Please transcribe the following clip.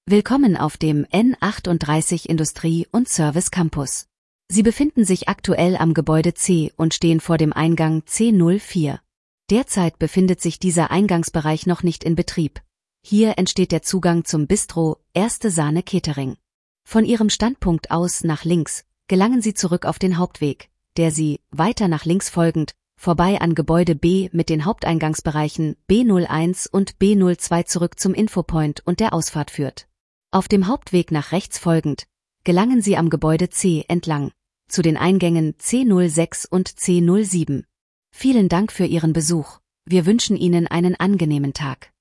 Willkommen auf dem N38 Industrie- und Service Campus. Sie befinden sich aktuell am Gebäude C und stehen vor dem Eingang C04. Derzeit befindet sich dieser Eingangsbereich noch nicht in Betrieb. Hier entsteht der Zugang zum Bistro Erste Sahne Catering. Von Ihrem Standpunkt aus nach links gelangen Sie zurück auf den Hauptweg, der Sie, weiter nach links folgend, vorbei an Gebäude B mit den Haupteingangsbereichen B01 und B02 zurück zum Infopoint und der Ausfahrt führt. Auf dem Hauptweg nach rechts folgend gelangen Sie am Gebäude C entlang zu den Eingängen C06 und C07. Vielen Dank für Ihren Besuch. Wir wünschen Ihnen einen angenehmen Tag.